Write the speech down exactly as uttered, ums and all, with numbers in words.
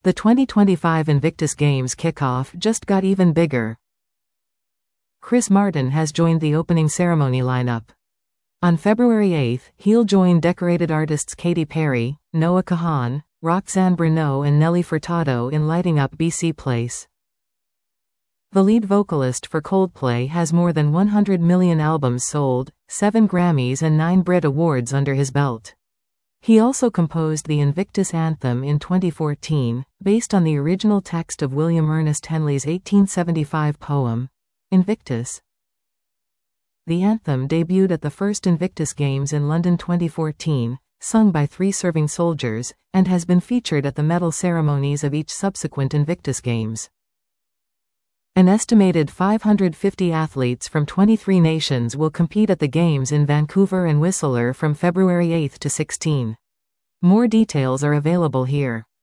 The twenty twenty-five Invictus Games kickoff just got even bigger. Chris Martin has joined the opening ceremony lineup. On February eighth, he'll join decorated artists Katy Perry, Noah Kahan, Roxanne Bruneau and Nelly Furtado in lighting up B C Place. The lead vocalist for Coldplay has more than one hundred million albums sold, seven Grammys and nine Brit Awards under his belt. He also composed the Invictus Anthem in twenty fourteen, based on the original text of William Ernest Henley's eighteen seventy-five poem, Invictus. The anthem debuted at the first Invictus Games in London twenty fourteen, sung by three serving soldiers, and has been featured at the medal ceremonies of each subsequent Invictus Games. An estimated five hundred fifty athletes from twenty-three nations will compete at the Games in Vancouver and Whistler from February eighth to sixteenth. More details are available here.